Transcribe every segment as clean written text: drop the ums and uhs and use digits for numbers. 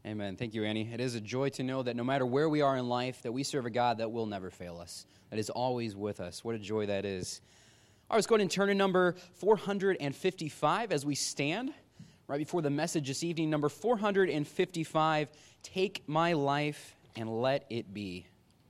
Amen. Thank you, Annie. It is a joy to know that no matter where we are in life, that we serve a God that will never fail us, that is always with us. What a joy that is. All right, let's go ahead and turn to number 455 as we stand right before the message this evening. Number 455, Take My Life and Let It Be.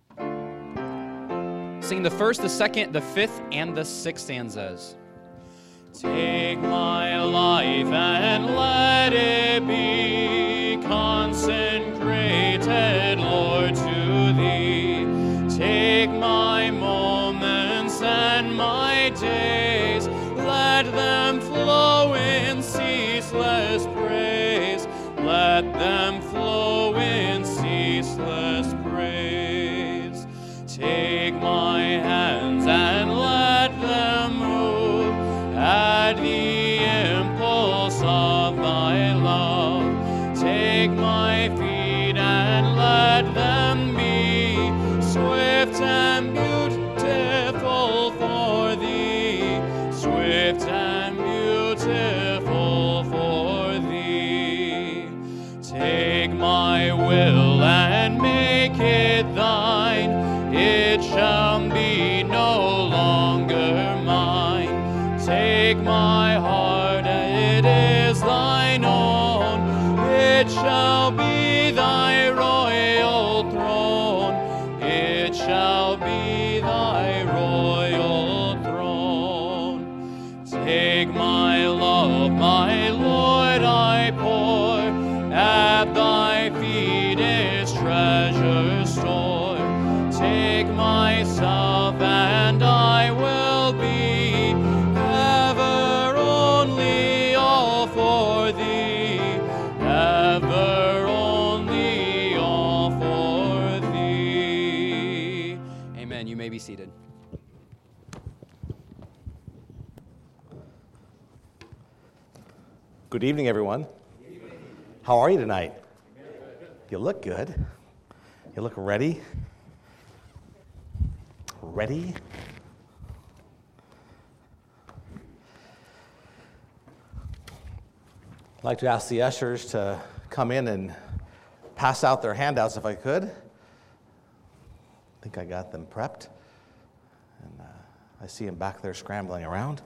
Sing the first, the second, the fifth, and the sixth stanzas. Take my life and let it be consecrated, Lord, to Thee. Take my moments and my days, let them flow in ceaseless praise. Let them flow in ceaseless praise. Take my hands and let them move at the impulse of Thy love. Take my feet and let them be swift and beautiful for Thee, swift and beautiful for Thee. Take my will and make it Thine, it shall be no longer mine. Take my heart, it is Thine own, it shall be Thy royal throne, it shall be Thy royal throne. Take my love, my Lord, I pour at Thy feet, its treasure store. Take myself and I will be ever only all for Thee, ever only all for Thee. Amen. You may be seated. Good evening, everyone. How are you tonight? You look good. You look ready. Ready? I'd like to ask the ushers to come in and pass out their handouts if I could. I think I got them prepped. And I see them back there scrambling around.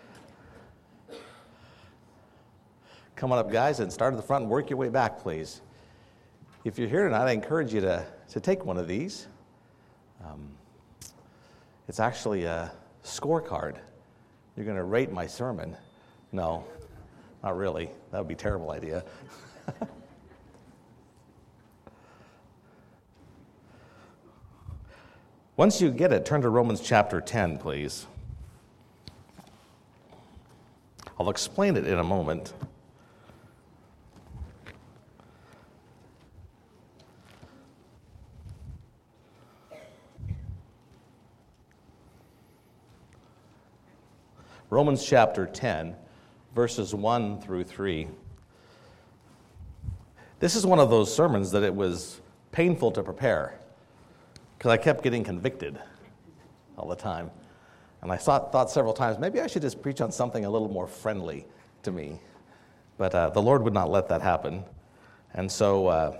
Come on up, guys, and start at the front and work your way back, please. If you're here tonight, I encourage you to take one of these. It's actually a scorecard. You're going to rate my sermon. No, not really. That would be a terrible idea. Once you get it, turn to Romans chapter 10, please. I'll explain it in a moment. Romans chapter 10, verses 1 through 3. This is one of those sermons that it was painful to prepare because I kept getting convicted all the time. And I thought several times, maybe I should just preach on something a little more friendly to me. But the Lord would not let that happen. And so I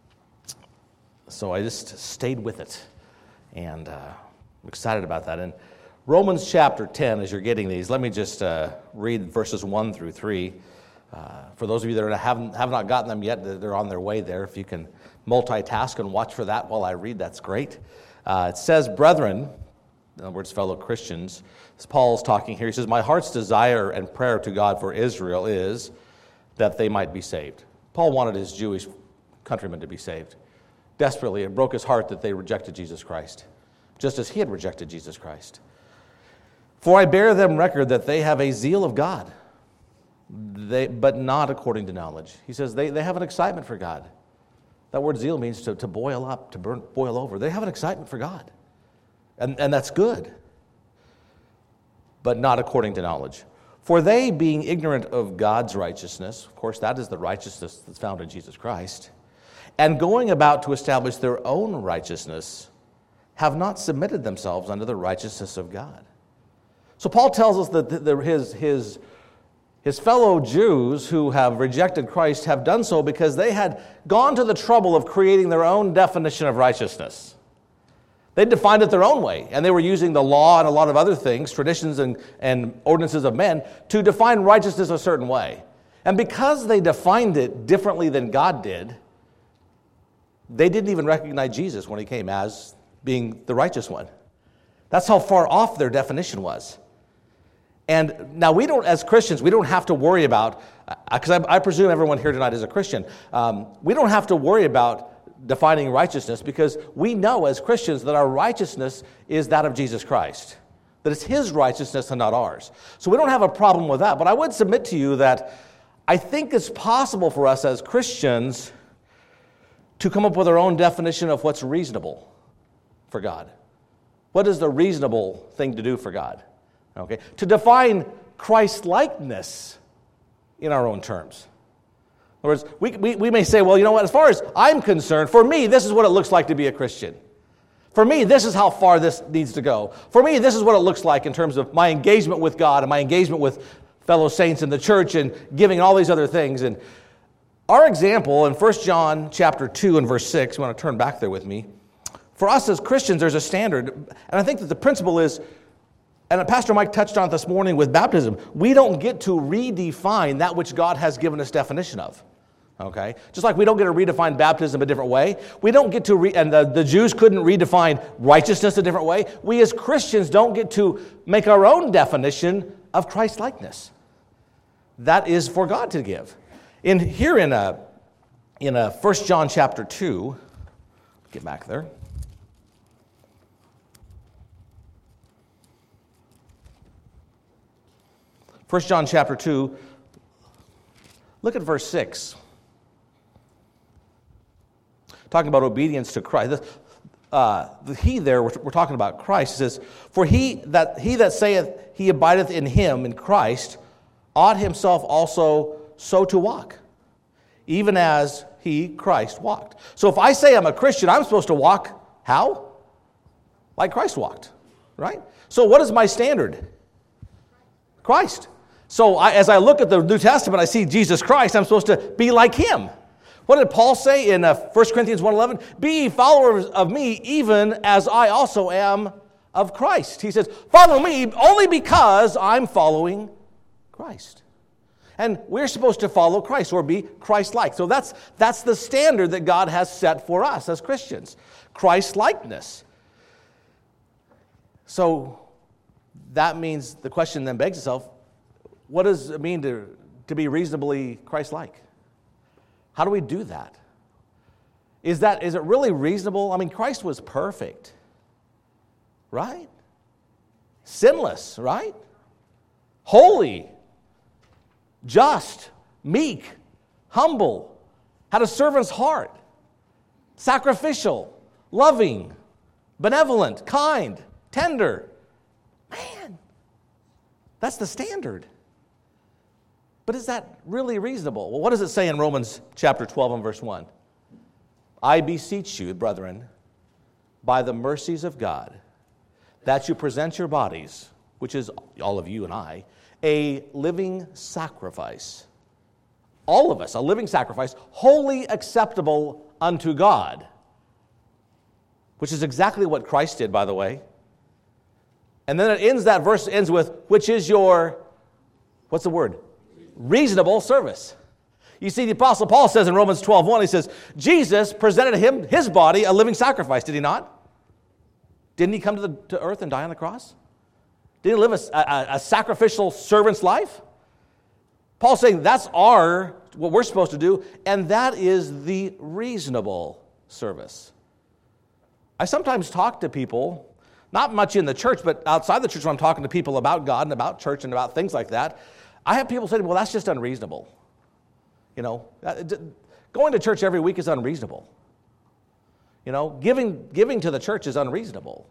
just stayed with it. And I'm excited about that. And Romans chapter 10, as you're getting these, let me just read verses 1 through 3. For those of you that have not gotten them yet, they're on their way there. If you can multitask and watch for that while I read, that's great. It says, brethren, in other words, fellow Christians, as Paul's talking here, he says, my heart's desire and prayer to God for Israel is that they might be saved. Paul wanted his Jewish countrymen to be saved. Desperately, it broke his heart that they rejected Jesus Christ, just as he had rejected Jesus Christ. For I bear them record that they have a zeal of God, but not according to knowledge. He says they have an excitement for God. That word zeal means to boil up, to boil over. They have an excitement for God. And that's good, but not according to knowledge. For they, being ignorant of God's righteousness, of course that is the righteousness that's found in Jesus Christ, and going about to establish their own righteousness, have not submitted themselves unto the righteousness of God. So Paul tells us that his His fellow Jews who have rejected Christ have done so because they had gone to the trouble of creating their own definition of righteousness. They defined it their own way, and they were using the law and a lot of other things, traditions and ordinances of men, to define righteousness a certain way. And because they defined it differently than God did, they didn't even recognize Jesus when he came as being the righteous one. That's how far off their definition was. And now we don't, as Christians, we don't have to worry about, because I presume everyone here tonight is a Christian, we don't have to worry about defining righteousness because we know as Christians that our righteousness is that of Jesus Christ, that it's his righteousness and not ours. So we don't have a problem with that. But I would submit to you that I think it's possible for us as Christians to come up with our own definition of what's reasonable for God. What is the reasonable thing to do for God? Okay, to define Christ-likeness in our own terms. In other words, we may say, well, you know what, as far as I'm concerned, for me, this is what it looks like to be a Christian. For me, this is how far this needs to go. For me, this is what it looks like in terms of my engagement with God and my engagement with fellow saints in the church and giving and all these other things. And our example in 1 John chapter 2 and verse 6, you want to turn back there with me. For us as Christians, there's a standard, and I think that the principle is, and Pastor Mike touched on it this morning with baptism, we don't get to redefine that which God has given us definition of. Okay? Just like we don't get to redefine baptism a different way. We don't get to, and the Jews couldn't redefine righteousness a different way. We as Christians don't get to make our own definition of Christ-likeness. That is for God to give. In 1 John chapter 2, get back there. 1 John chapter 2, look at verse 6. Talking about obedience to Christ. He there, we're talking about Christ, says, for he that saith he abideth in him, in Christ, ought himself also so to walk, even as he, Christ, walked. So if I say I'm a Christian, I'm supposed to walk how? Like Christ walked, right? So what is my standard? Christ. So as I look at the New Testament, I see Jesus Christ, I'm supposed to be like him. What did Paul say in 1 Corinthians 1:11? Be ye followers of me, even as I also am of Christ. He says, follow me only because I'm following Christ. And we're supposed to follow Christ or be Christ-like. So that's the standard that God has set for us as Christians. Christ-likeness. So that means the question then begs itself, what does it mean to be reasonably Christ-like? How do we do that? Is it really reasonable? I mean, Christ was perfect, right? Sinless, right? Holy, just, meek, humble, had a servant's heart, sacrificial, loving, benevolent, kind, tender. Man, that's the standard. But is that really reasonable? Well, what does it say in Romans chapter 12 and verse 1? I beseech you, brethren, by the mercies of God, that you present your bodies, which is all of you and I, a living sacrifice. All of us, a living sacrifice, wholly acceptable unto God. Which is exactly what Christ did, by the way. And then that verse ends with, which is your, what's the word? Reasonable service. You see, the Apostle Paul says in Romans 12:1, he says, Jesus presented his body a living sacrifice, did he not? Didn't he come to earth and die on the cross? Didn't he live a sacrificial servant's life? Paul's saying that's what we're supposed to do, and that is the reasonable service. I sometimes talk to people, not much in the church, but outside the church when I'm talking to people about God and about church and about things like that, I have people say to me, well, that's just unreasonable. You know, going to church every week is unreasonable. You know, giving to the church is unreasonable.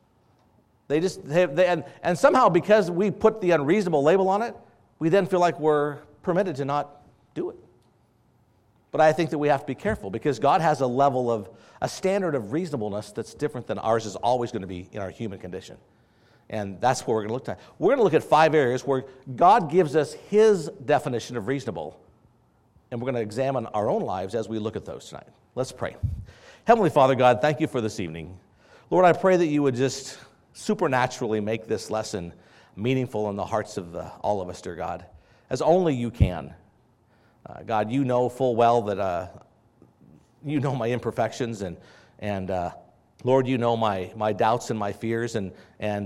And somehow because we put the unreasonable label on it, we then feel like we're permitted to not do it. But I think that we have to be careful because God has a standard of reasonableness that's different than ours is always going to be in our human condition. And that's what we're going to look at. We're going to look at 5 areas where God gives us his definition of reasonable. And we're going to examine our own lives as we look at those tonight. Let's pray. Heavenly Father God, thank you for this evening. Lord, I pray that you would just supernaturally make this lesson meaningful in the hearts of all of us, dear God, as only you can. God, you know full well that you know my imperfections, and Lord, you know my doubts and my fears and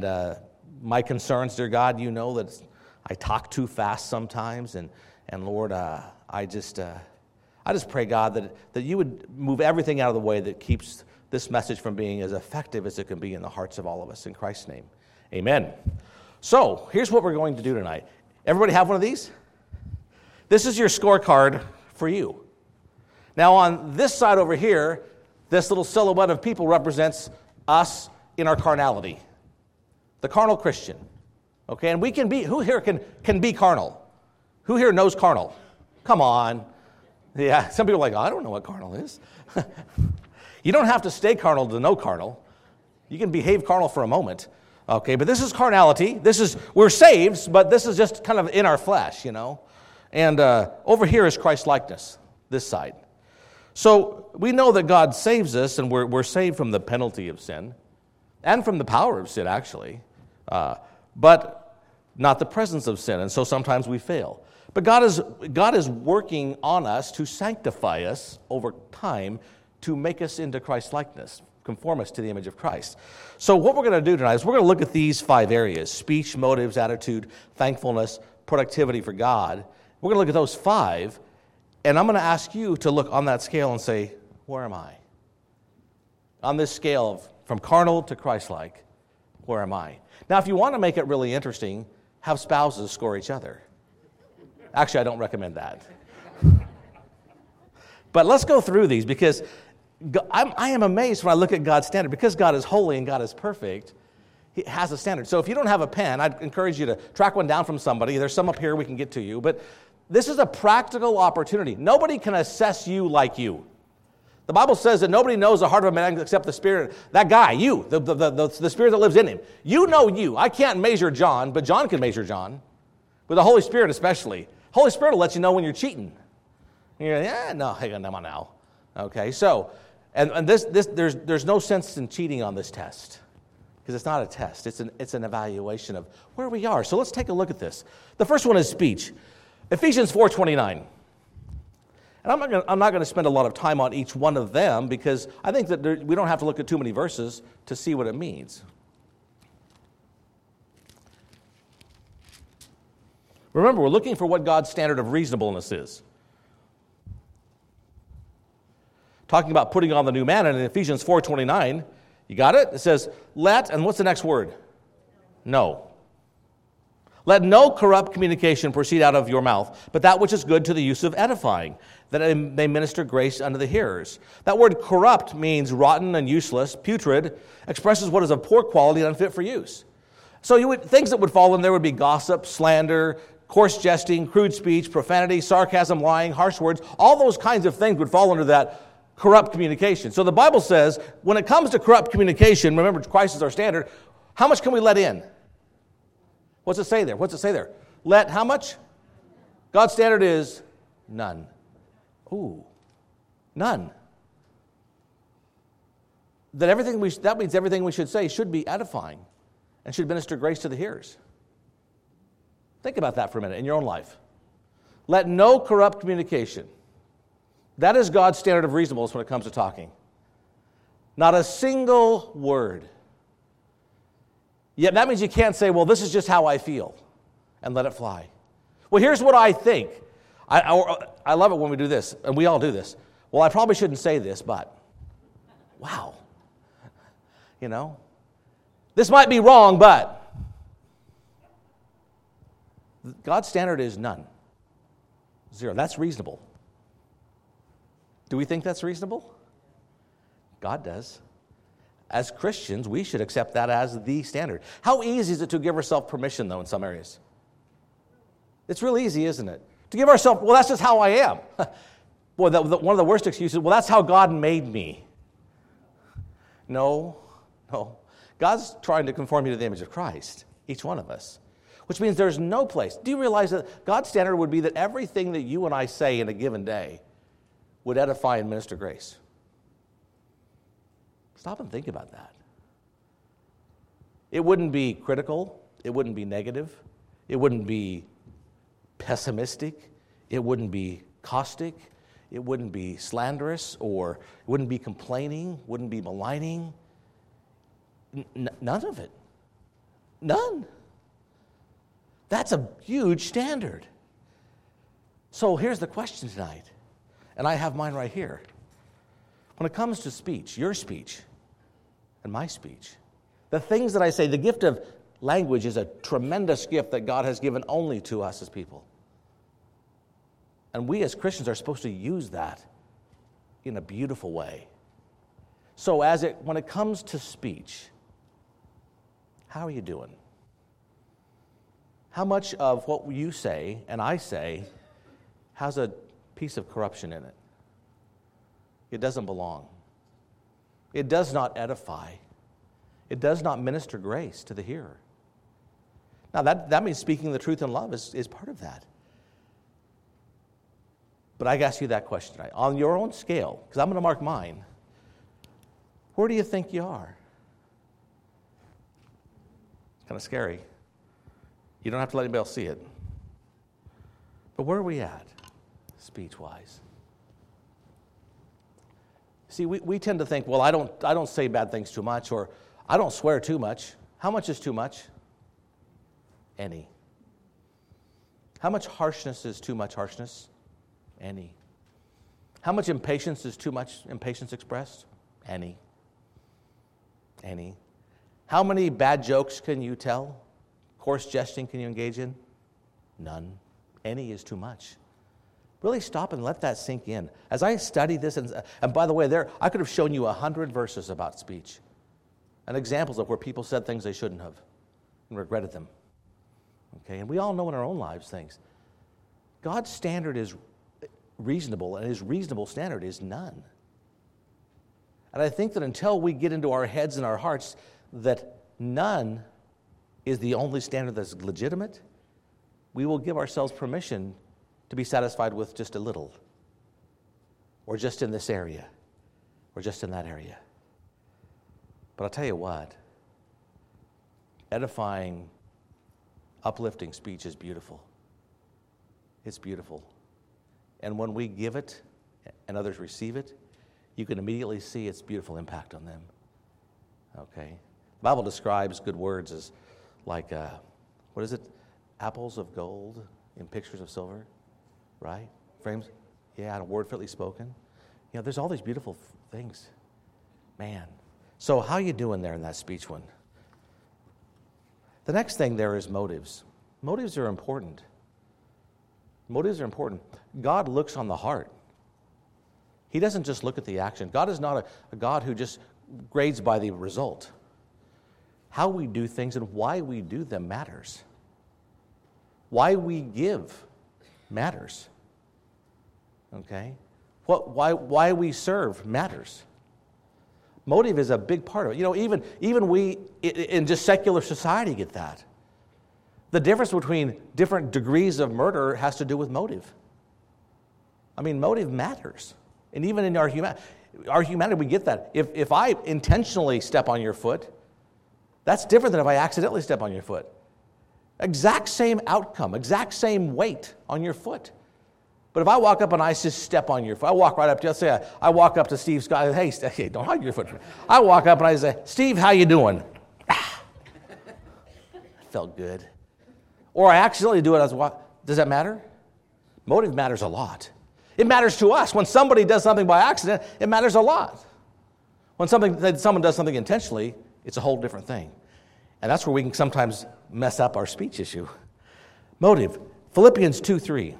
my concerns, dear God. You know that I talk too fast sometimes, and Lord, I just pray, God, that you would move everything out of the way that keeps this message from being as effective as it can be in the hearts of all of us. In Christ's name, amen. So here's what we're going to do tonight. Everybody have one of these? This is your scorecard for you. Now on this side over here, this little silhouette of people represents us in our carnality. The carnal Christian. Okay, and we can be, who here can be carnal? Who here knows carnal? Come on. Yeah, some people are like, I don't know what carnal is. You don't have to stay carnal to know carnal. You can behave carnal for a moment. Okay, but this is carnality. We're saved, but this is just kind of in our flesh, you know. And over here is Christ-likeness, this side. So we know that God saves us, and we're saved from the penalty of sin, and from the power of sin, actually, but not the presence of sin, and so sometimes we fail. But God is working on us to sanctify us over time to make us into Christ-likeness, conform us to the image of Christ. So what we're going to do tonight is we're going to look at these 5 areas: speech, motives, attitude, thankfulness, productivity for God. We're going to look at those 5, and I'm going to ask you to look on that scale and say, where am I? On this scale of from carnal to Christ-like, where am I? Now, if you want to make it really interesting, have spouses score each other. Actually, I don't recommend that. But let's go through these, because I am amazed when I look at God's standard. Because God is holy and God is perfect, He has a standard. So if you don't have a pen, I'd encourage you to track one down from somebody. There's some up here we can get to you. But this is a practical opportunity. Nobody can assess you like you. The Bible says that nobody knows the heart of a man except the Spirit. That guy, you, the Spirit that lives in him. You know you. I can't measure John, but John can measure John. With the Holy Spirit especially. Holy Spirit will let you know when you're cheating. You're like, no, hang on, come on now. Okay, so, and there's no sense in cheating on this test, because it's not a test. It's an evaluation of where we are. So let's take a look at this. The first one is speech. Ephesians 4:29. And I'm not going to spend a lot of time on each one of them, because I think that we don't have to look at too many verses to see what it means. Remember, we're looking for what God's standard of reasonableness is. Talking about putting on the new man, and in Ephesians 4:29, you got it? It says, let, and what's the next word? No. Let no corrupt communication proceed out of your mouth, but that which is good to the use of edifying, that it may minister grace unto the hearers. That word corrupt means rotten and useless. Putrid expresses what is of poor quality and unfit for use. So things that would fall in there would be gossip, slander, coarse jesting, crude speech, profanity, sarcasm, lying, harsh words. All those kinds of things would fall under that corrupt communication. So the Bible says, when it comes to corrupt communication, remember Christ is our standard, how much can we let in? What's it say there? Let how much? God's standard is none. Ooh, none. That means everything we should say should be edifying and should minister grace to the hearers. Think about that for a minute in your own life. Let no corrupt communication. That is God's standard of reasonableness when it comes to talking. Not a single word. Yet that means you can't say, well, this is just how I feel, and let it fly. Well, here's what I think. I love it when we do this, and we all do this. Well, I probably shouldn't say this, but wow. You know, this might be wrong, but God's standard is none. 0. That's reasonable. Do we think that's reasonable? God does. As Christians, we should accept that as the standard. How easy is it to give ourselves permission, though, in some areas? It's real easy, isn't it? To give ourselves, well, that's just how I am. Boy, one of the worst excuses, well, that's how God made me. No. God's trying to conform you to the image of Christ, each one of us, which means there's no place. Do you realize that God's standard would be that everything that you and I say in a given day would edify and minister grace? Stop and think about that. It wouldn't be critical. It wouldn't be negative. It wouldn't be pessimistic. It wouldn't be caustic. It wouldn't be slanderous, or it wouldn't be complaining, wouldn't be maligning. None of it. None. That's a huge standard. So here's the question tonight, and I have mine right here. When it comes to speech, your speech and my speech, the things that I say, the gift of language is a tremendous gift that God has given only to us as people. And we as Christians are supposed to use that in a beautiful way. So when it comes to speech, how are you doing? How much of what you say and I say has a piece of corruption in it? It doesn't belong. It does not edify. It does not minister grace to the hearer. Now, that means speaking the truth in love is part of that. But I ask you that question tonight. On your own scale, because I'm going to mark mine, where do you think you are? It's kind of scary. You don't have to let anybody else see it. But where are we at, speech-wise? See, we tend to think, well, I don't say bad things too much, or I don't swear too much. How much is too much? Any. How much harshness is too much harshness? Any. How much impatience is too much impatience expressed? Any. Any. How many bad jokes can you tell? Coarse jesting can you engage in? None. Any is too much. Really stop and let that sink in. As I studied this, and by the way, I could have shown you 100 verses about speech and examples of where people said things they shouldn't have and regretted them. Okay, and we all know in our own lives things. God's standard is reasonable, and his reasonable standard is none. And I think that until we get into our heads and our hearts that none is the only standard that's legitimate, we will give ourselves permission to be satisfied with just a little, or just in this area, or just in that area. But I'll tell you what, edifying, uplifting speech is beautiful. It's beautiful. And when we give it and others receive it, you can immediately see its beautiful impact on them. Okay? The Bible describes good words as like, what is it? Apples of gold in pictures of silver, right? Frames, yeah, and a word fitly spoken. You know, there's all these beautiful things. Man. So how are you doing there in that speech one? The next thing there is motives. Motives are important. Motives are important. God looks on the heart. He doesn't just look at the action. God is not a God who just grades by the result. How we do things and why we do them matters. Why we give matters. Okay? Why we serve matters. Motive is a big part of it. You know, even we in just secular society get that. The difference between different degrees of murder has to do with motive. I mean, motive matters. And even in our humanity, we get that. If I intentionally step on your foot, that's different than if I accidentally step on your foot. Exact same outcome, exact same weight on your foot. But if I walk up and I just step on your foot, I walk right up to you. Let's say I walk up to Steve Scott. Hey, don't hug your foot. I walk up and I say, Steve, how you doing? Felt good. Or I accidentally do it as well. Does that matter? Motive matters a lot. It matters to us. When somebody does something by accident, it matters a lot. When someone does something intentionally, it's a whole different thing. And that's where we can sometimes mess up our speech issue. Motive. Philippians 2:3.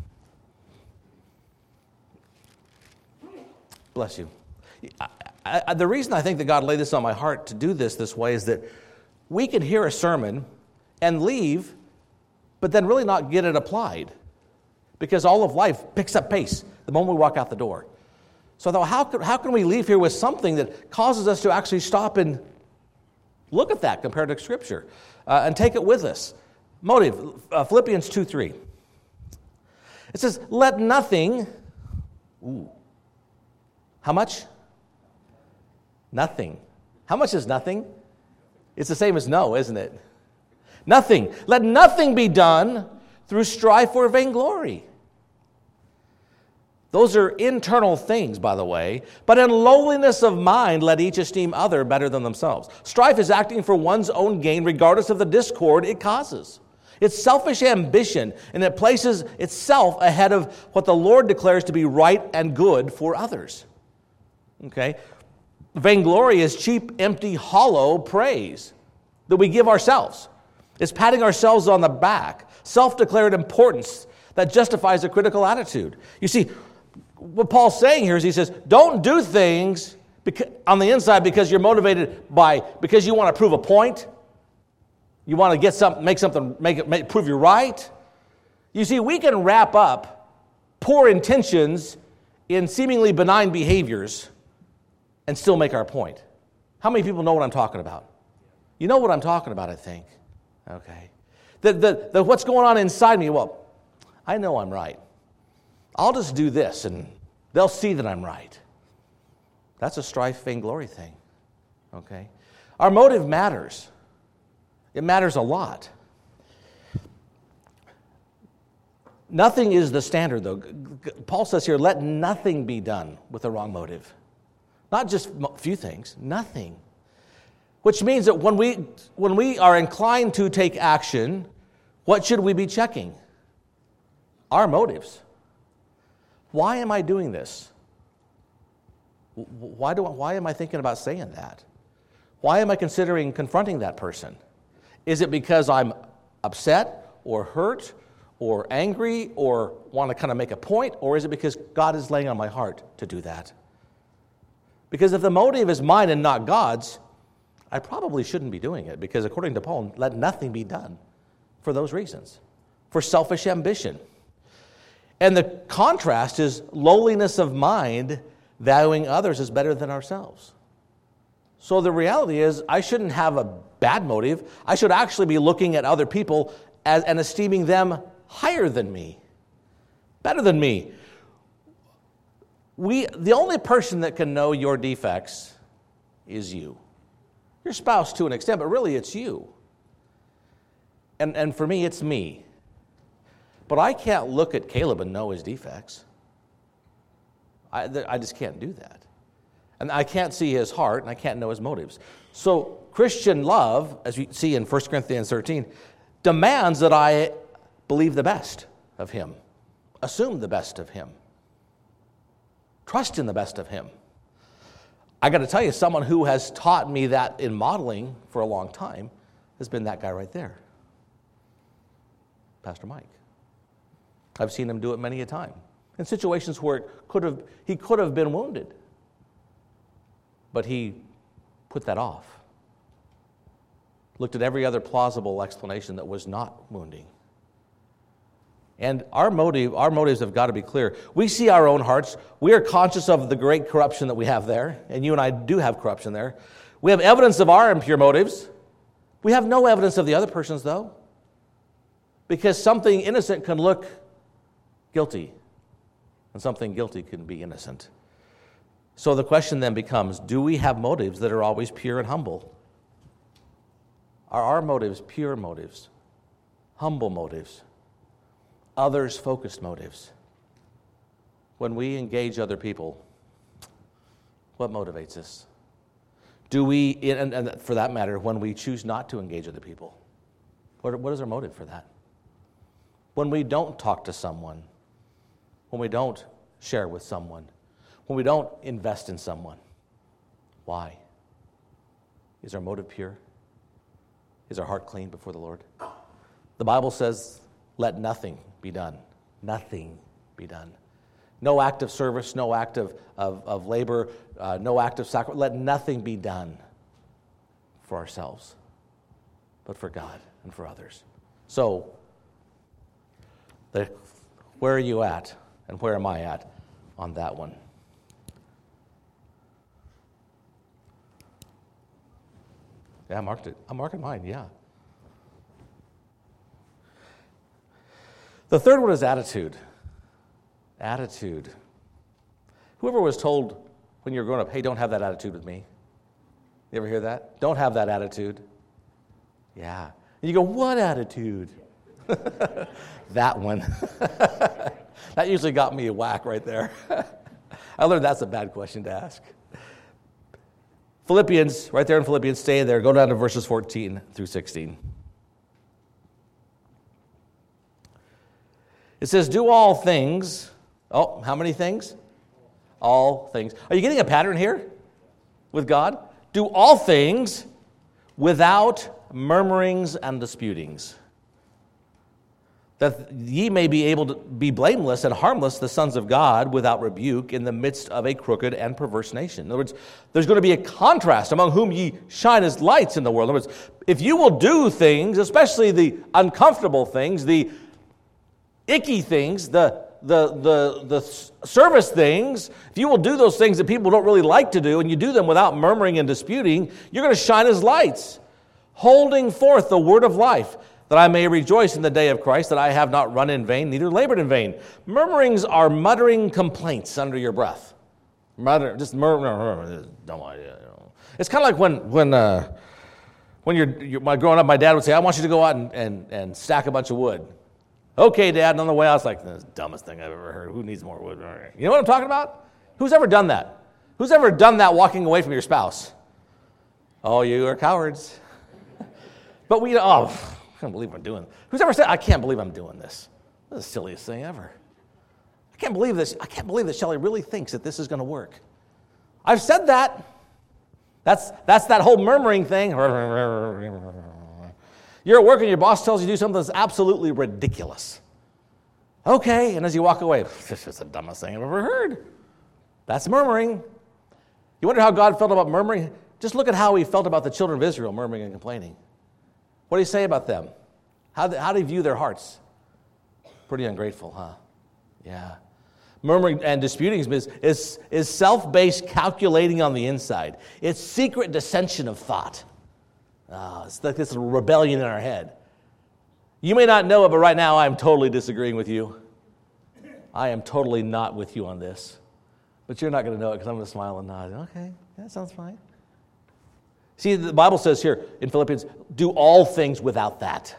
Bless you. The reason I think that God laid this on my heart to do this way is that we can hear a sermon and leave, but then really not get it applied. Because all of life picks up pace the moment we walk out the door. So I thought, how can we leave here with something that causes us to actually stop and Look at that compared to Scripture and take it with us. Motive, Philippians 2:3. It says, let nothing, how much? Nothing. How much is nothing? It's the same as no, isn't it? Nothing. Let nothing be done through strife or vainglory. Those are internal things, by the way. But in lowliness of mind, let each esteem other better than themselves. Strife is acting for one's own gain, regardless of the discord it causes. It's selfish ambition, and it places itself ahead of what the Lord declares to be right and good for others. Okay? Vainglory is cheap, empty, hollow praise that we give ourselves. It's patting ourselves on the back, self-declared importance that justifies a critical attitude. You see, what Paul's saying here is he says, don't do things on the inside because you're motivated because you want to prove a point. You want to get something, prove you're right. You see, we can wrap up poor intentions in seemingly benign behaviors and still make our point. How many people know what I'm talking about? You know what I'm talking about, I think. Okay. What's going on inside me? Well, I know I'm right. I'll just do this and they'll see that I'm right. That's a strife, vainglory thing. Okay? Our motive matters. It matters a lot. Nothing is the standard, though. Paul says here, let nothing be done with the wrong motive. Not just a few things, nothing. Which means that when we are inclined to take action, what should we be checking? Our motives. Why am I doing this? Why am I thinking about saying that? Why am I considering confronting that person? Is it because I'm upset or hurt or angry or want to kind of make a point? Or is it because God is laying on my heart to do that? Because if the motive is mine and not God's, I probably shouldn't be doing it, because according to Paul, let nothing be done for those reasons, for selfish ambition. And the contrast is lowliness of mind, valuing others as better than ourselves. So the reality is, I shouldn't have a bad motive. I should actually be looking at other people and esteeming them higher than me, better than me. The only person that can know your defects is you. Your spouse to an extent, but really it's you. And for me, it's me. But I can't look at Caleb and know his defects. I just can't do that. And I can't see his heart, and I can't know his motives. So Christian love, as we see in 1 Corinthians 13, demands that I believe the best of him, assume the best of him, trust in the best of him. I got to tell you, someone who has taught me that in modeling for a long time has been that guy right there, Pastor Mike. I've seen him do it many a time in situations where he could have been wounded, but he put that off. Looked at every other plausible explanation that was not wounding. And our motives have got to be clear. We see our own hearts. We are conscious of the great corruption that we have there, and you and I do have corruption there. We have evidence of our impure motives. We have no evidence of the other person's, though, because something innocent can look guilty, and something guilty can be innocent. So the question then becomes, do we have motives that are always pure and humble? Are our motives pure motives, humble motives, others-focused motives? When we engage other people, what motivates us? Do we, and for that matter, when we choose not to engage other people, what is our motive for that? When we don't talk to someone, when we don't share with someone, when we don't invest in someone, why? Is our motive pure? Is our heart clean before the Lord? The Bible says, let nothing be done. Nothing be done. No act of service, no act of labor, no act of sacrifice. Let nothing be done for ourselves, but for God and for others. So, where are you at, and where am I at on that one? Yeah, I marked it. I'm marking mine, yeah. The third one is attitude. Attitude. Whoever was told when you were growing up, hey, don't have that attitude with me. You ever hear that? Don't have that attitude. Yeah. And you go, what attitude? That one. That usually got me a whack right there. I learned that's a bad question to ask. Philippians, right there in Philippians, stay there. Go down to verses 14 through 16. It says, do all things. Oh, how many things? All things. Are you getting a pattern here with God? Do all things without murmurings and disputings, that ye may be able to be blameless and harmless, the sons of God, without rebuke, in the midst of a crooked and perverse nation. In other words, there's going to be a contrast among whom ye shine as lights in the world. In other words, if you will do things, especially the uncomfortable things, the icky things, the service things, if you will do those things that people don't really like to do, and you do them without murmuring and disputing, you're going to shine as lights, holding forth the word of life, that I may rejoice in the day of Christ, that I have not run in vain, neither labored in vain. Murmurings are muttering complaints under your breath. Just murmur, dumb idea. You know. It's kind of like when you're growing up, my dad would say, I want you to go out and stack a bunch of wood. Okay, Dad. And on the way, I was like, that's the dumbest thing I've ever heard. Who needs more wood? You know what I'm talking about? Who's ever done that? Who's ever done that walking away from your spouse? Oh, you are cowards. But I can't believe I'm doing this. Who's ever said, I can't believe I'm doing this? This is the silliest thing ever. I can't believe this. I can't believe that Shelley really thinks that this is going to work. I've said that. That's that whole murmuring thing. You're at work and your boss tells you to do something that's absolutely ridiculous. Okay, and as you walk away, this is the dumbest thing I've ever heard. That's murmuring. You wonder how God felt about murmuring? Just look at how he felt about the children of Israel murmuring and complaining. What do you say about them? How do you view their hearts? Pretty ungrateful, huh? Yeah. Murmuring and disputing is self-based calculating on the inside. It's secret dissension of thought. It's like this rebellion in our head. You may not know it, but right now I am totally disagreeing with you. I am totally not with you on this. But you're not going to know it because I'm going to smile and nod. Okay, that sounds fine. See, the Bible says here in Philippians, do all things without that.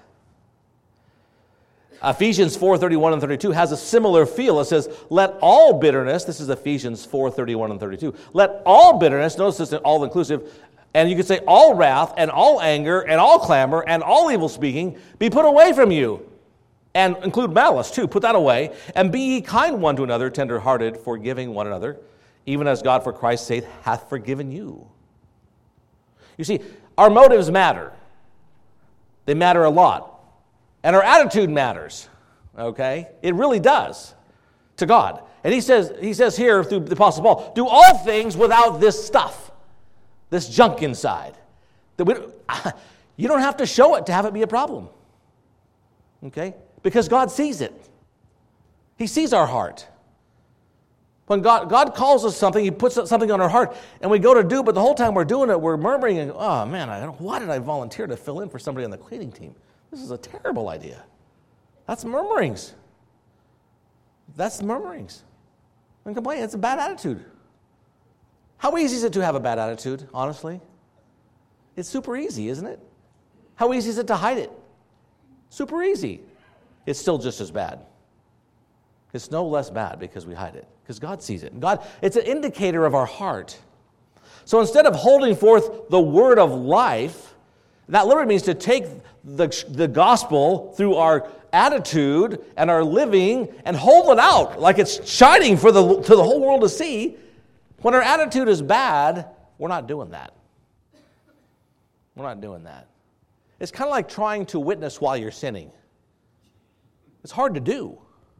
Ephesians 4:31 and 32 has a similar feel. It says, let all bitterness, this is Ephesians 4:31 and 32, let all bitterness, notice this is all inclusive, and you could say all wrath and all anger and all clamor and all evil speaking be put away from you. And include malice too, put that away. And be ye kind one to another, tender-hearted, forgiving one another, even as God for Christ's sake hath forgiven you. You see, our motives matter. They matter a lot. And our attitude matters, okay? It really does to God. And he says here through the Apostle Paul, do all things without this stuff, this junk inside. You don't have to show it to have it be a problem, okay? Because God sees it. He sees our heart. When God calls us something, he puts something on our heart, and we go to do, but the whole time we're doing it, we're murmuring, and oh man, why did I volunteer to fill in for somebody on the cleaning team? This is a terrible idea. That's murmurings. That's murmurings. And complaining, it's a bad attitude. How easy is it to have a bad attitude, honestly? It's super easy, isn't it? How easy is it to hide it? Super easy. It's still just as bad. It's no less bad because we hide it, because God sees it. God, it's an indicator of our heart. So instead of holding forth the word of life, that literally means to take the gospel through our attitude and our living and hold it out like it's shining to the whole world to see. When our attitude is bad, we're not doing that. We're not doing that. It's kind of like trying to witness while you're sinning. It's hard to do.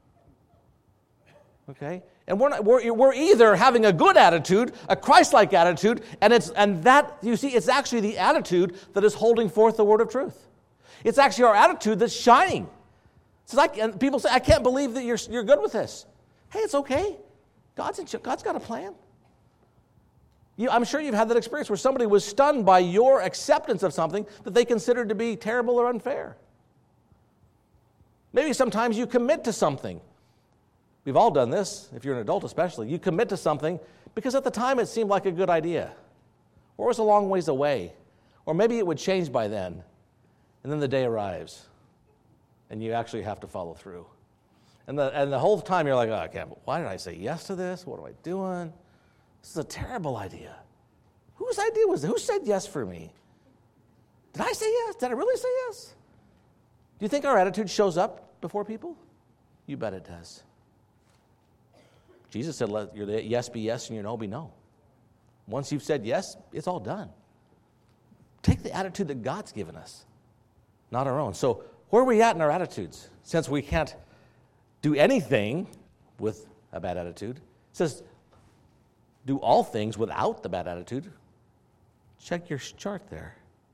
Okay? And we're either having a good attitude, a Christ-like attitude, and that you see, it's actually the attitude that is holding forth the word of truth. It's actually our attitude that's shining. And people say, I can't believe that you're good with this. Hey, it's okay. God's got a plan. I'm sure you've had that experience where somebody was stunned by your acceptance of something that they considered to be terrible or unfair. Maybe sometimes you commit to something. We've all done this, if you're an adult especially. You commit to something because at the time it seemed like a good idea, or it was a long ways away, or maybe it would change by then, and then the day arrives, and you actually have to follow through. And the whole time you're like, oh, I can't, why did I say yes to this? What am I doing? This is a terrible idea. Whose idea was it? Who said yes for me? Did I say yes? Did I really say yes? Do you think our attitude shows up before people? You bet it does. Jesus said, let your yes be yes and your no be no. Once you've said yes, it's all done. Take the attitude that God's given us, not our own. So where are we at in our attitudes? Since we can't do anything with a bad attitude, it says, do all things without the bad attitude. Check your chart there.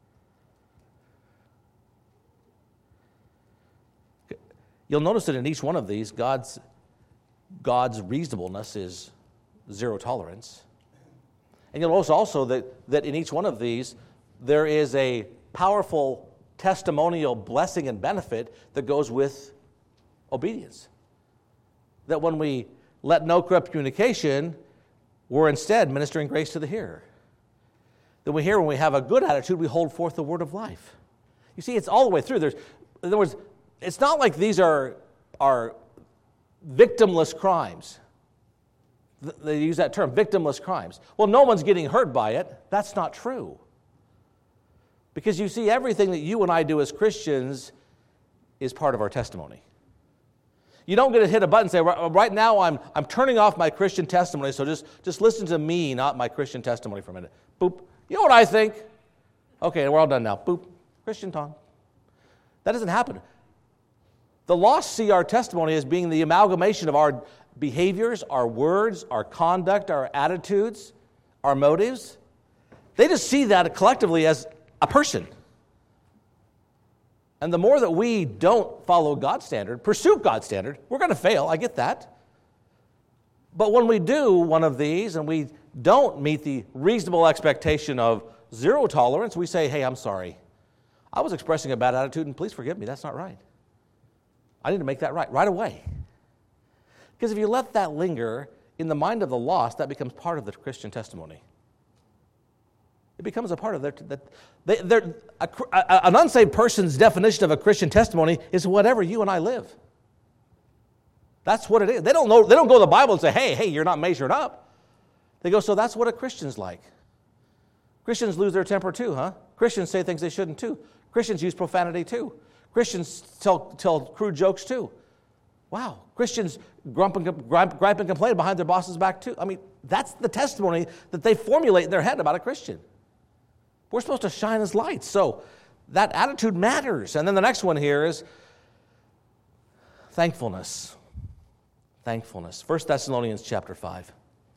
You'll notice that in each one of these, God's reasonableness is zero tolerance. And you'll notice also that in each one of these, there is a powerful testimonial blessing and benefit that goes with obedience. That when we let no corrupt communication, we're instead ministering grace to the hearer. Then we hear when we have a good attitude, we hold forth the word of life. You see, it's all the way through. In other words, it's not like these are victimless crimes. They use that term, victimless crimes. Well, no one's getting hurt by it. That's not true. Because you see, everything that you and I do as Christians is part of our testimony. You don't get to hit a button and say, right now I'm turning off my Christian testimony, so just listen to me, not my Christian testimony for a minute. Boop. You know what I think? Okay, we're all done now. Boop. Christian tongue. That doesn't happen. The lost see our testimony as being the amalgamation of our behaviors, our words, our conduct, our attitudes, our motives. They just see that collectively as a person. And the more that we don't follow God's standard, pursue God's standard, we're going to fail. I get that. But when we do one of these and we don't meet the reasonable expectation of zero tolerance, we say, hey, I'm sorry. I was expressing a bad attitude, and please forgive me. That's not right. I need to make that right away. Because if you let that linger in the mind of the lost, that becomes part of the Christian testimony. It becomes a part of an unsaved person's definition of a Christian testimony is whatever you and I live. That's what it is. They don't go to the Bible and say, hey, you're not measuring up. They go, so that's what a Christian's like. Christians lose their temper too, huh? Christians say things they shouldn't too. Christians use profanity too. Christians tell crude jokes too. Wow. Christians gripe and complain behind their boss's back too. I mean, that's the testimony that they formulate in their head about a Christian. We're supposed to shine as lights. So that attitude matters. And then the next one here is thankfulness. Thankfulness. 1 Thessalonians chapter 5.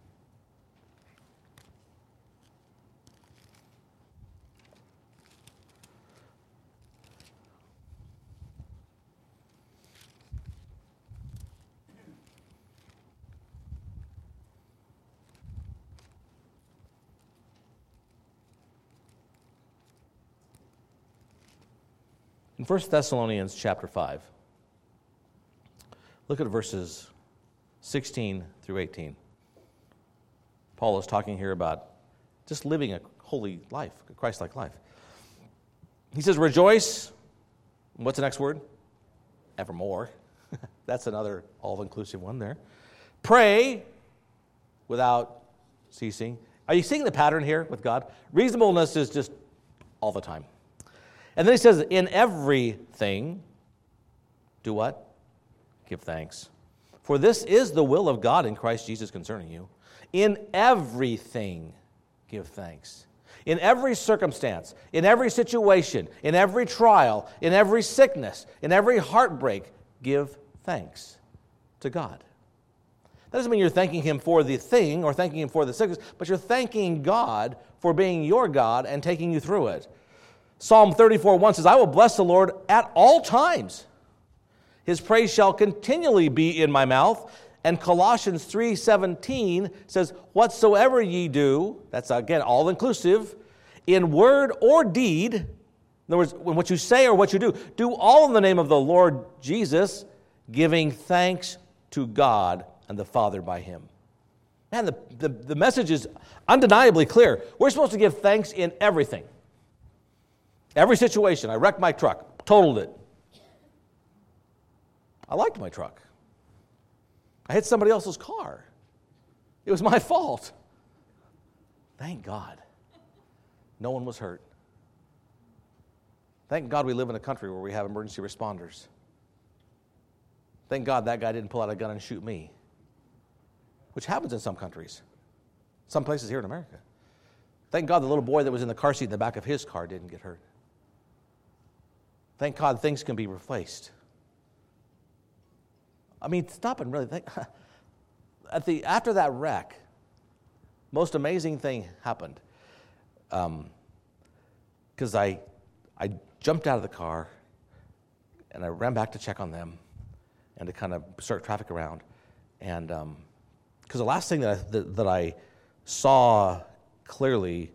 In 1 Thessalonians chapter 5, look at verses 16 through 18. Paul is talking here about just living a holy life, a Christ-like life. He says, rejoice. What's the next word? Evermore. That's another all-inclusive one there. Pray without ceasing. Are you seeing the pattern here with God? Reasonableness is just all the time. And then he says, in everything, do what? Give thanks. For this is the will of God in Christ Jesus concerning you. In everything, give thanks. In every circumstance, in every situation, in every trial, in every sickness, in every heartbreak, give thanks to God. That doesn't mean you're thanking Him for the thing or thanking Him for the sickness, but you're thanking God for being your God and taking you through it. Psalm 34:1 says, I will bless the Lord at all times. His praise shall continually be in my mouth. And Colossians 3:17 says, whatsoever ye do, that's again all-inclusive, in word or deed, in other words, when what you say or what you do all in the name of the Lord Jesus, giving thanks to God and the Father by him. Man, the message is undeniably clear. We're supposed to give thanks in everything. Every situation. I wrecked my truck, totaled it. I liked my truck. I hit somebody else's car. It was my fault. Thank God. No one was hurt. Thank God we live in a country where we have emergency responders. Thank God that guy didn't pull out a gun and shoot me, which happens in some countries, some places here in America. Thank God the little boy that was in the car seat in the back of his car didn't get hurt. Thank God things can be replaced. I mean, stop and really think. After that wreck, most amazing thing happened. Because I jumped out of the car, and I ran back to check on them and to kind of start traffic around. And because the last thing that I saw clearly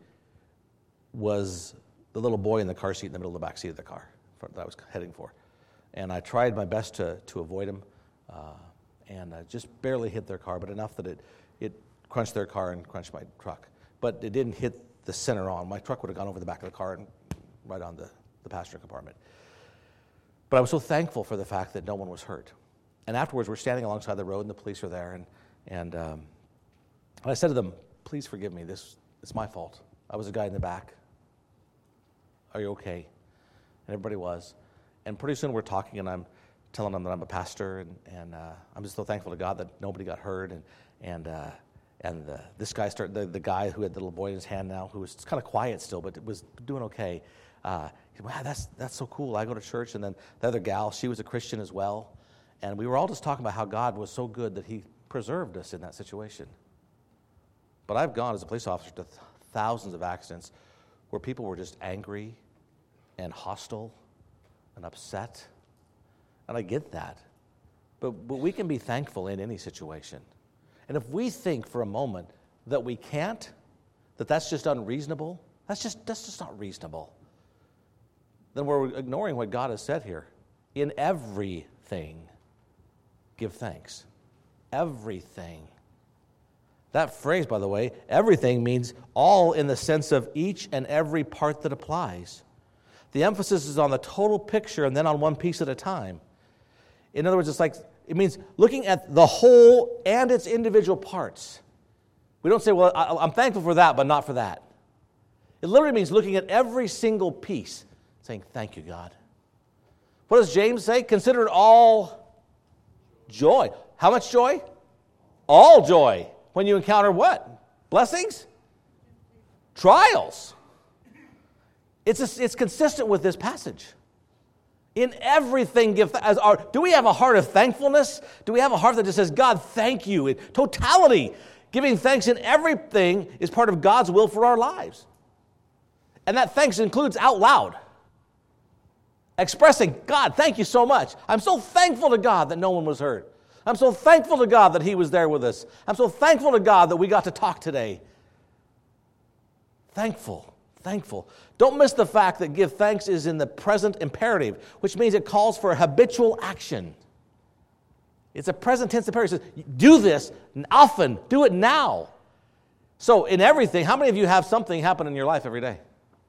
was the little boy in the car seat in the middle of the back seat of the car that I was heading for. And I tried my best to avoid him, and I just barely hit their car, but enough that it crunched their car and crunched my truck. But it didn't hit the center on. My truck would have gone over the back of the car and right on the passenger compartment. But I was so thankful for the fact that no one was hurt. And afterwards, we're standing alongside the road, and the police are there, and I said to them, please forgive me, it's my fault. I was the guy in the back. Are you okay? And everybody was. And pretty soon we're talking, and I'm telling them that I'm a pastor, and I'm just so thankful to God that nobody got hurt, and this guy the guy who had the little boy in his hand now, who was kind of quiet still, but was doing okay. He said, wow, that's so cool. I go to church, and then the other gal, she was a Christian as well, and we were all just talking about how God was so good that he preserved us in that situation. But I've gone as a police officer to thousands of accidents where people were just angry and hostile and upset, and I get that. But we can be thankful in any situation. And if we think for a moment that we can't, that's just unreasonable, that's just not reasonable, then we're ignoring what God has said here. In everything, give thanks. Everything. That phrase, by the way, everything means all in the sense of each and every part that applies. The emphasis is on the total picture and then on one piece at a time. In other words, it means looking at the whole and its individual parts. We don't say, well, I'm thankful for that, but not for that. It literally means looking at every single piece, saying, thank you, God. What does James say? Consider it all joy. How much joy? All joy. When you encounter what? Blessings? Trials. It's consistent with this passage. In everything give thanks. Do we have a heart of thankfulness? Do we have a heart that just says, God, thank you? In totality, giving thanks in everything is part of God's will for our lives. And that thanks includes out loud. Expressing, God, thank you so much. I'm so thankful to God that no one was hurt. I'm so thankful to God that he was there with us. I'm so thankful to God that we got to talk today. Thankful. Don't miss the fact that give thanks is in the present imperative, which means it calls for a habitual action. It's a present tense imperative. It says, do this often. Do it now. So in everything, how many of you have something happen in your life every day?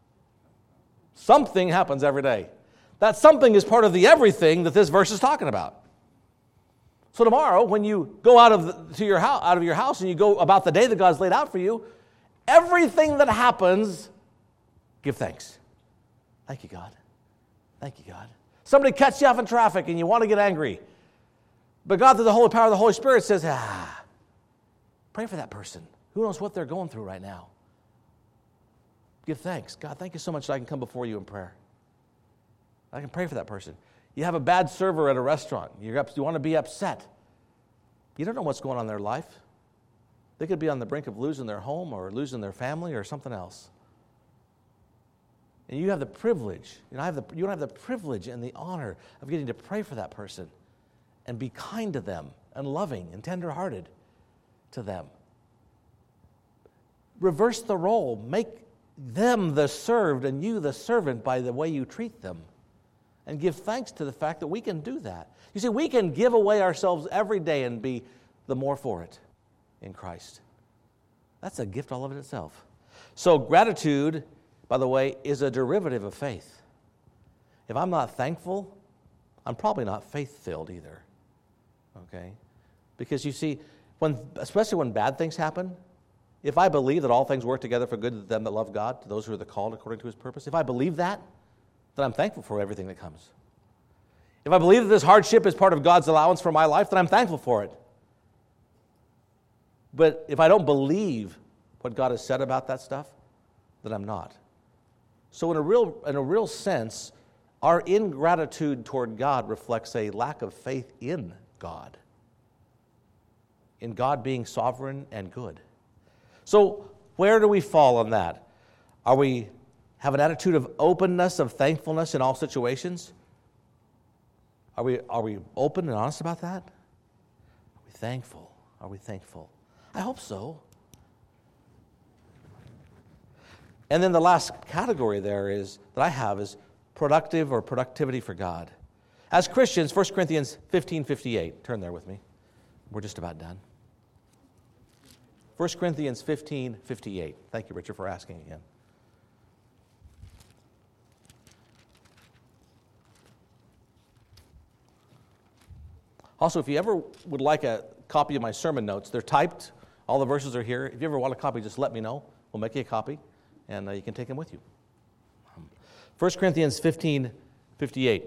Something happens every day. That something is part of the everything that this verse is talking about. So tomorrow, when you go out of your house and you go about the day that God's laid out for you, everything that happens, give thanks. Thank you, God. Thank you, God. Somebody cuts you off in traffic and you want to get angry. But God, through the holy power of the Holy Spirit, says, pray for that person. Who knows what they're going through right now? Give thanks. God, thank you so much that I can come before you in prayer. I can pray for that person. You have a bad server at a restaurant. You want to be upset. You don't know what's going on in their life. They could be on the brink of losing their home or losing their family or something else. And you have the privilege, you don't have the privilege and the honor of getting to pray for that person and be kind to them and loving and tender-hearted to them. Reverse the role. Make them the served and you the servant by the way you treat them. And give thanks to the fact that we can do that. You see, we can give away ourselves every day and be the more for it in Christ. That's a gift all of it itself. So gratitude, by the way, is a derivative of faith. If I'm not thankful, I'm probably not faith-filled either. Okay? Because you see, especially when bad things happen, if I believe that all things work together for good to them that love God, to those who are the called according to His purpose, if I believe that, then I'm thankful for everything that comes. If I believe that this hardship is part of God's allowance for my life, then I'm thankful for it. But if I don't believe what God has said about that stuff, then I'm not. So in a real sense, our ingratitude toward God reflects a lack of faith in God being sovereign and good. So where do we fall on that? Are we have an attitude of openness, of thankfulness in all situations? Are we open and honest about that? Are we thankful? Are we thankful? I hope so. And then the last category there is productive or productivity for God. As Christians, 1 Corinthians 15:58. Turn there with me. We're just about done. 1 Corinthians 15:58. Thank you, Richard, for asking again. Also, if you ever would like a copy of my sermon notes, they're typed. All the verses are here. If you ever want a copy, just let me know. We'll make you a copy, and you can take them with you. 1 Corinthians 15:58.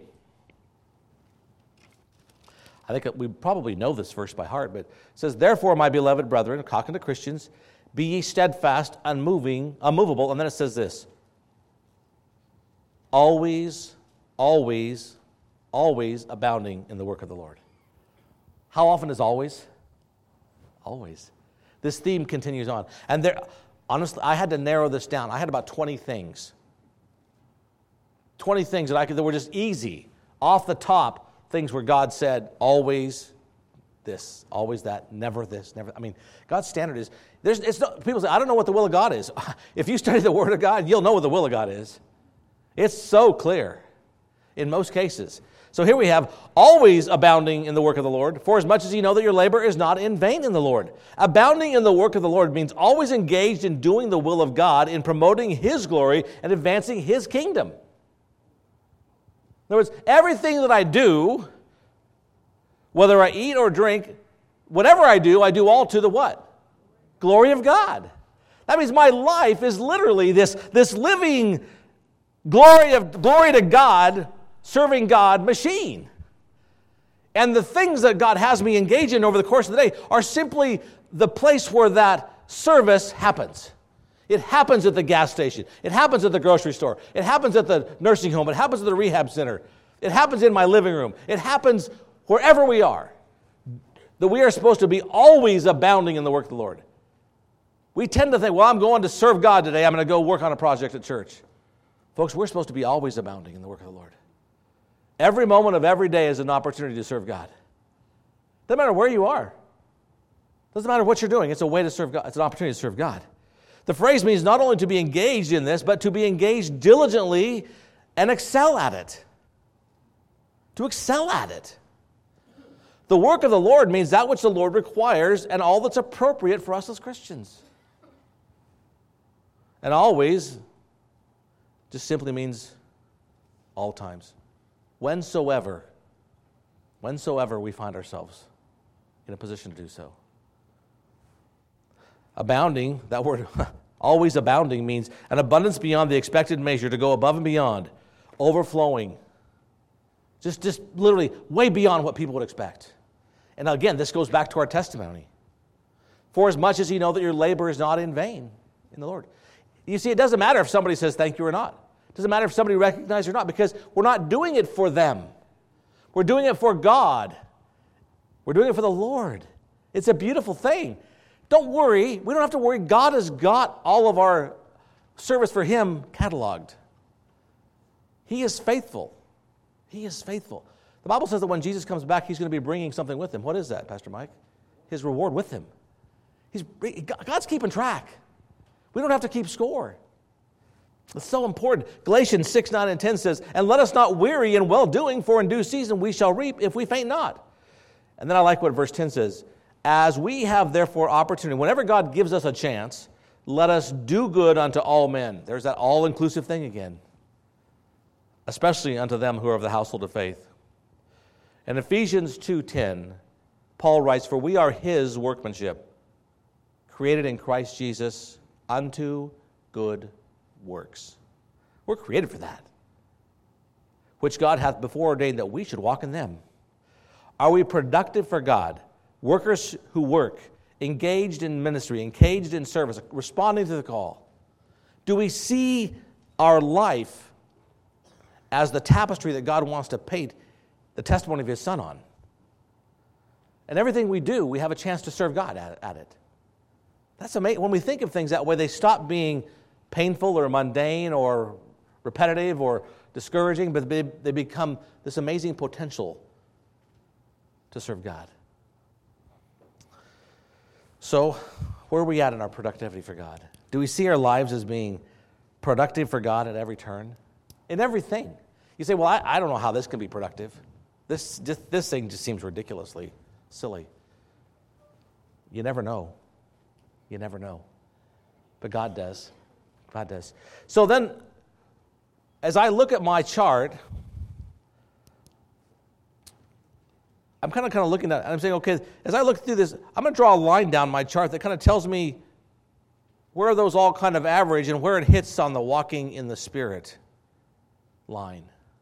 I think we probably know this verse by heart, but it says, "Therefore, my beloved brethren," talking to Christians, "be ye steadfast, unmovable," and then it says this, "always, always, always abounding in the work of the Lord." How often is always? Always. This theme continues on. And honestly, I had to narrow this down. I had about 20 things. 20 things that were just easy, off the top, things where God said, always this, always that, never this, never. I mean, God's standard is, people say, I don't know what the will of God is. If you study the Word of God, you'll know what the will of God is. It's so clear in most cases. So here we have, always abounding in the work of the Lord, for as much as you know that your labor is not in vain in the Lord. Abounding in the work of the Lord means always engaged in doing the will of God, in promoting His glory and advancing His kingdom. In other words, everything that I do, whether I eat or drink, whatever I do all to the what? Glory of God. That means my life is literally this living glory to God, serving God machine. And the things that God has me engage in over the course of the day are simply the place where that service happens. It happens at the gas station. It happens at the grocery store. It happens at the nursing home. It happens at the rehab center. It happens in my living room. It happens wherever we are. That we are supposed to be always abounding in the work of the Lord. We tend to think, well, I'm going to serve God today. I'm going to go work on a project at church. Folks, we're supposed to be always abounding in the work of the Lord. Every moment of every day is an opportunity to serve God. Doesn't matter where you are. Doesn't matter what you're doing. It's a way to serve God. It's an opportunity to serve God. The phrase means not only to be engaged in this, but to be engaged diligently and excel at it. To excel at it. The work of the Lord means that which the Lord requires and all that's appropriate for us as Christians. And always just simply means all times. Whensoever we find ourselves in a position to do so. Abounding, that word, always abounding, means an abundance beyond the expected measure, to go above and beyond, overflowing. Just literally way beyond what people would expect. And again, this goes back to our testimony. For as much as you know that your labor is not in vain in the Lord. You see, it doesn't matter if somebody says thank you or not. It doesn't matter if somebody recognizes or not, because we're not doing it for them. We're doing it for God. We're doing it for the Lord. It's a beautiful thing. Don't worry. We don't have to worry. God has got all of our service for Him cataloged. He is faithful. He is faithful. The Bible says that when Jesus comes back, he's going to be bringing something with him. What is that, Pastor Mike? His reward with him. God's keeping track. We don't have to keep score. It's so important. Galatians 6, 9, and 10 says, "And let us not weary in well-doing, for in due season we shall reap if we faint not." And then I like what verse 10 says, "As we have therefore opportunity," whenever God gives us a chance, "let us do good unto all men." There's that all-inclusive thing again. "Especially unto them who are of the household of faith." In Ephesians 2:10, Paul writes, "For we are his workmanship, created in Christ Jesus unto good works." We're created for that, which God hath before ordained that we should walk in them. Are we productive for God? Workers who work, engaged in ministry, engaged in service, responding to the call. Do we see our life as the tapestry that God wants to paint the testimony of his Son on? And everything we do, we have a chance to serve God at it. That's amazing. When we think of things that way, they stop being painful or mundane or repetitive or discouraging, but they become this amazing potential to serve God. So, where are we at in our productivity for God? Do we see our lives as being productive for God at every turn? In everything. You say, well, I don't know how this can be productive. This thing just seems ridiculously silly. You never know. You never know. But God does. God does. So then, as I look at my chart, I'm kind of looking at it, and I'm saying, okay, as I look through this, I'm going to draw a line down my chart that kind of tells me where those all kind of average and where it hits on the walking in the Spirit line.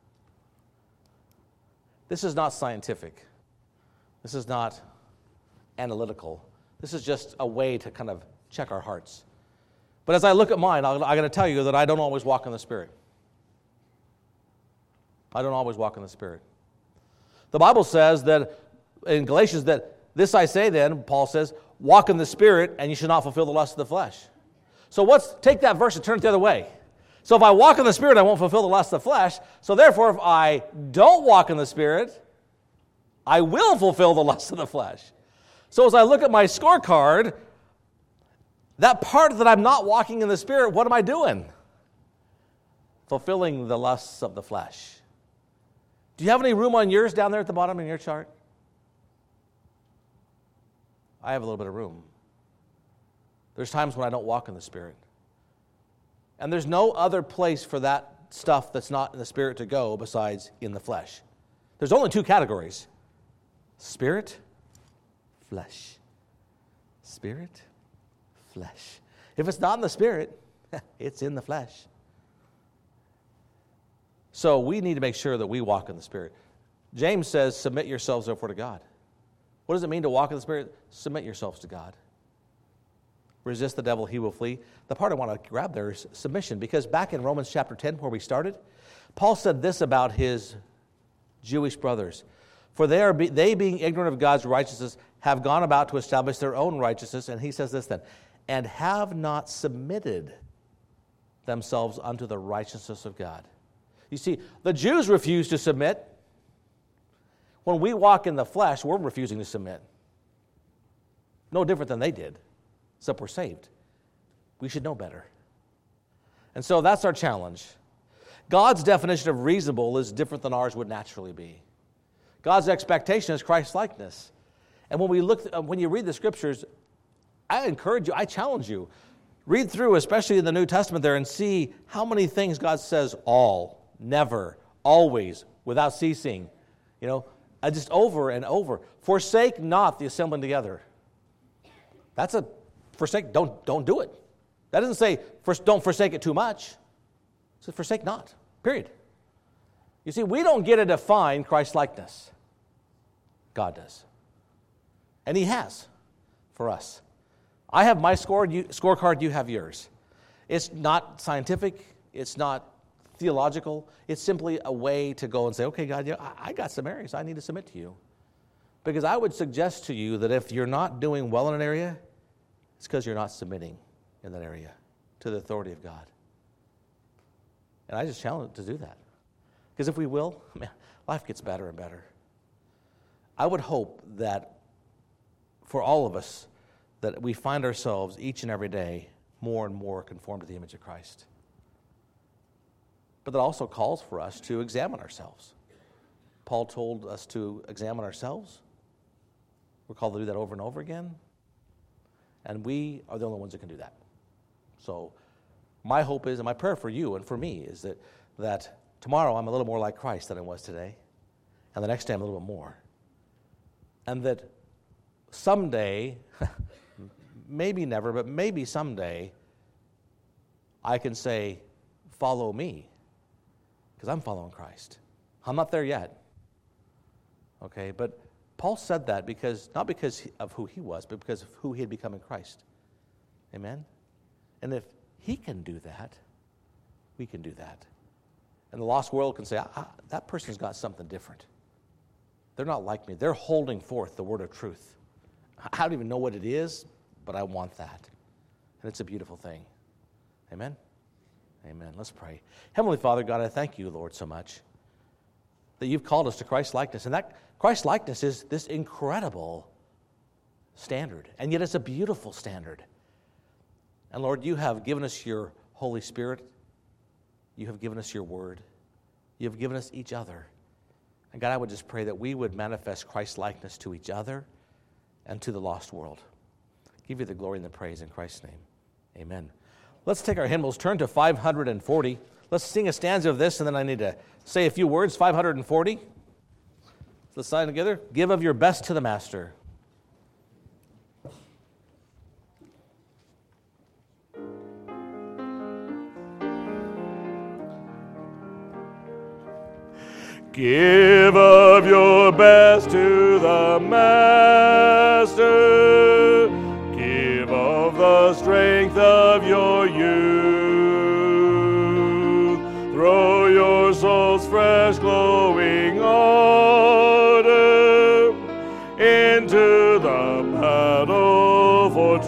This is not scientific. This is not analytical. This is just a way to kind of check our hearts. But as I look at mine, I'm going to tell you that I don't always walk in the Spirit. I don't always walk in the Spirit. The Bible says that in Galatians that this I say then, Paul says, walk in the Spirit and you should not fulfill the lust of the flesh. So take that verse and turn it the other way. So if I walk in the Spirit, I won't fulfill the lust of the flesh. So therefore, if I don't walk in the Spirit, I will fulfill the lust of the flesh. So as I look at my scorecard, that part that I'm not walking in the Spirit, what am I doing? Fulfilling the lusts of the flesh. Do you have any room on yours down there at the bottom in your chart? I have a little bit of room. There's times when I don't walk in the Spirit. And there's no other place for that stuff that's not in the Spirit to go besides in the flesh. There's only two categories. Spirit, flesh. Spirit, flesh. If it's not in the Spirit, it's in the flesh. So we need to make sure that we walk in the Spirit. James says, submit yourselves therefore to God. What does it mean to walk in the Spirit? Submit yourselves to God. Resist the devil, he will flee. The part I want to grab there is submission, because back in Romans chapter 10, where we started, Paul said this about his Jewish brothers. For they being ignorant of God's righteousness, have gone about to establish their own righteousness. And he says this then, and have not submitted themselves unto the righteousness of God. You see, the Jews refused to submit. When we walk in the flesh, we're refusing to submit. No different than they did, except we're saved. We should know better. And so that's our challenge. God's definition of reasonable is different than ours would naturally be. God's expectation is Christ-likeness. And when you read the Scriptures, I encourage you, I challenge you, read through, especially in the New Testament there, and see how many things God says all, never, always, without ceasing. Just over and over. Forsake not the assembling together. That's a forsake, don't do it. That doesn't say don't forsake it too much. It says forsake not, period. You see, we don't get to define Christ-likeness. God does. And he has for us. I have my scorecard, you have yours. It's not scientific. It's not theological. It's simply a way to go and say, okay, God, I got some areas I need to submit to you. Because I would suggest to you that if you're not doing well in an area, it's because you're not submitting in that area to the authority of God. And I just challenge to do that. Because if we will, life gets better and better. I would hope that for all of us, that we find ourselves each and every day more and more conformed to the image of Christ. But that also calls for us to examine ourselves. Paul told us to examine ourselves. We're called to do that over and over again. And we are the only ones that can do that. So my hope is, and my prayer for you and for me, is that tomorrow I'm a little more like Christ than I was today. And the next day I'm a little bit more. And that someday, maybe never, but maybe someday, I can say, follow me, because I'm following Christ. I'm not there yet. Okay, but Paul said that not because of who he was, but because of who he had become in Christ. Amen? And if he can do that, we can do that. And the lost world can say, that person's got something different. They're not like me. They're holding forth the word of truth. I don't even know what it is, but I want that. And it's a beautiful thing. Amen? Amen. Let's pray. Heavenly Father, God, I thank you, Lord, so much that you've called us to Christ-likeness. And that Christ-likeness is this incredible standard. And yet it's a beautiful standard. And Lord, you have given us your Holy Spirit. You have given us your word. You have given us each other. And God, I would just pray that we would manifest Christ-likeness to each other and to the lost world. Give you the glory and the praise in Christ's name. Amen. Let's take our hymnals, turn to 540. Let's sing a stanza of this, and then I need to say a few words. 540. Let's sign together. Give of your best to the Master. Give of your best to the Master. Give of the strength of your youth. Throw your soul's fresh glowing ardor into the battle for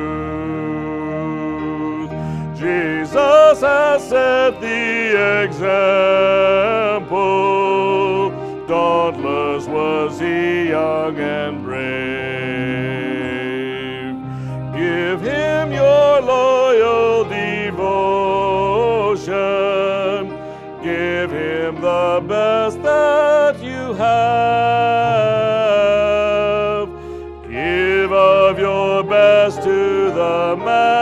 truth. Jesus has set the example. Dauntless was he, young and brave. Give him your loyal devotion. Give him the best that you have. Give of your best to the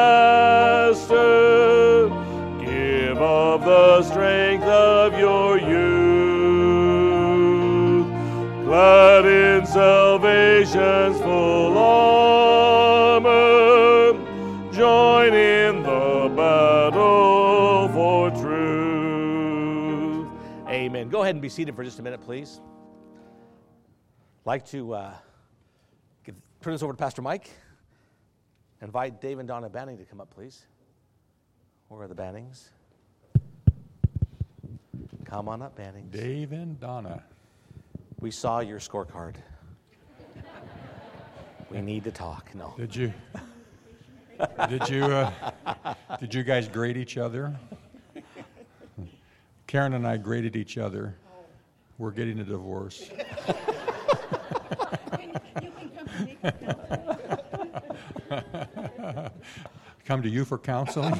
Master. Give of the strength of your youth. Clad in salvation's full armor, join in the battle for truth. Amen. Go ahead and be seated for just a minute, please. I'd like to turn this over to Pastor Mike. Invite Dave and Donna Banning to come up, please. Where are the Bannings? Come on up, Bannings. Dave and Donna. We saw your scorecard. We need to talk. No. Did you guys grade each other? Karen and I graded each other. We're getting a divorce. Come to you for counseling?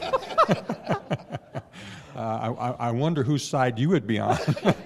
I wonder whose side you would be on.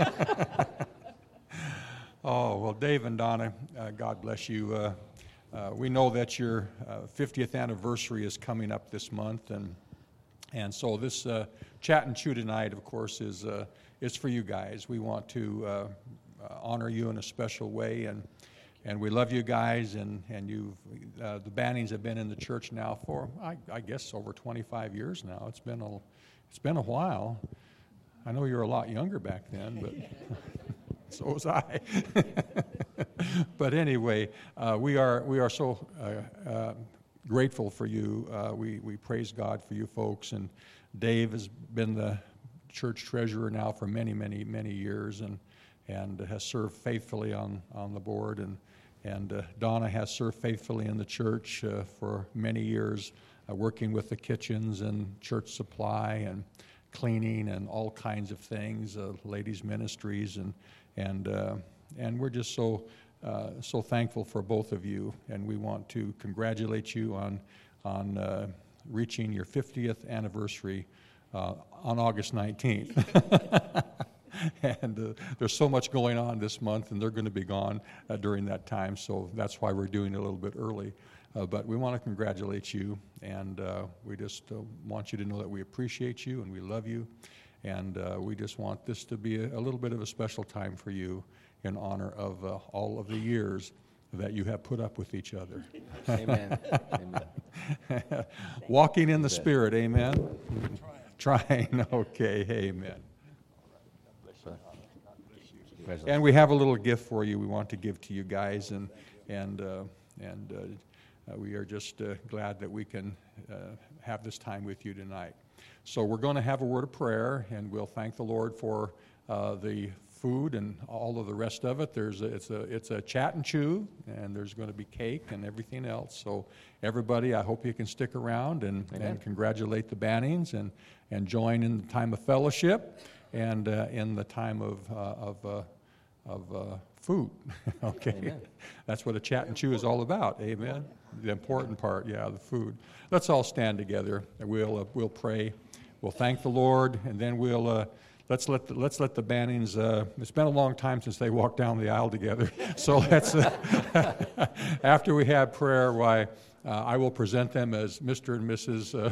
Oh, well, Dave and Donna, God bless you. We know that your 50th anniversary is coming up this month, and so this chat and chew tonight, of course, is for you guys. We want to honor you in a special way, and we love you guys, and you've the Bannings have been in the church now for I guess over 25 years now. It's been a while. I know you're a lot younger back then, but. So was I. But anyway, we are so grateful for you. We praise God for you folks. And Dave has been the church treasurer now for many, many, many years, and has served faithfully on the board. And Donna has served faithfully in the church for many years, working with the kitchens and church supply and cleaning and all kinds of things, ladies' ministries, and we're just so so thankful for both of you, and we want to congratulate you on reaching your 50th anniversary on August 19th. And there's so much going on this month, and they're going to be gone during that time, so that's why we're doing it a little bit early. But we want to congratulate you, and we just want you to know that we appreciate you and we love you, and we just want this to be a little bit of a special time for you in honor of all of the years that you have put up with each other. Amen. Amen. Walking in the Spirit, amen? Trying, okay, amen. And we have a little gift for you we want to give to you guys, and we are just glad that we can have this time with you tonight. So we're going to have a word of prayer, and we'll thank the Lord for the food and all of the rest of it. It's a chat and chew, and there's going to be cake and everything else. So everybody, I hope you can stick around and congratulate the Bannings and join in the time of fellowship and in the time of food. Okay, amen. That's what a chat and chew is all about. Amen. The important part, the food. Let's all stand together, and we'll pray. We'll thank the Lord, and then we'll let's let the Bannings. It's been a long time since they walked down the aisle together. So let's after we have prayer, I will present them as Mr. and Mrs.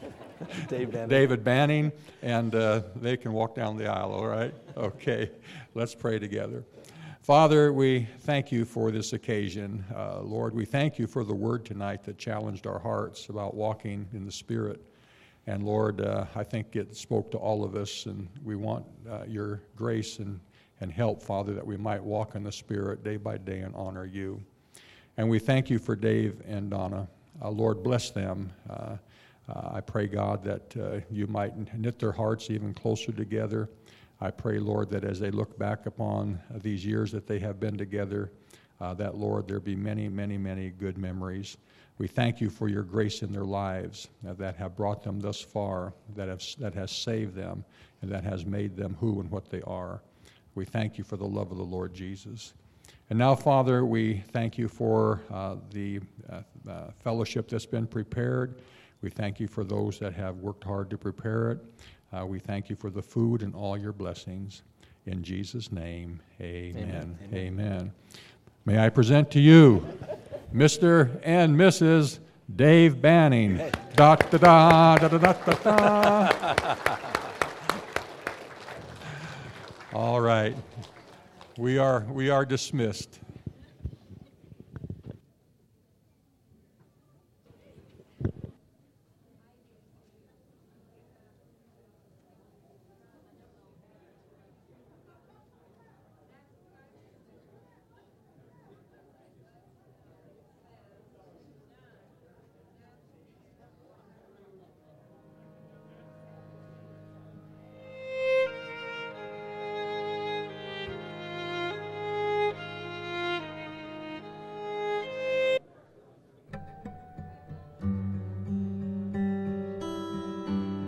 David Banning, and they can walk down the aisle. All right? Okay. Let's pray together. Father, we thank you for this occasion. Lord, we thank you for the word tonight that challenged our hearts about walking in the Spirit. And Lord, I think it spoke to all of us, and we want your grace and help, Father, that we might walk in the Spirit day by day and honor you. And we thank you for Dave and Donna. Lord, bless them. I pray, God, that you might knit their hearts even closer together. I pray, Lord, that as they look back upon these years that they have been together, that, Lord, there be many, many, many good memories. We thank you for your grace in their lives that have brought them thus far, that has saved them, and that has made them who and what they are. We thank you for the love of the Lord Jesus. And now, Father, we thank you for the fellowship that's been prepared. We thank you for those that have worked hard to prepare it. We thank you for the food and all your blessings. In Jesus' name, amen. Amen. Amen. May I present to you Mr. and Mrs. Dave Banning. Da da da da da da da. All right. We are dismissed.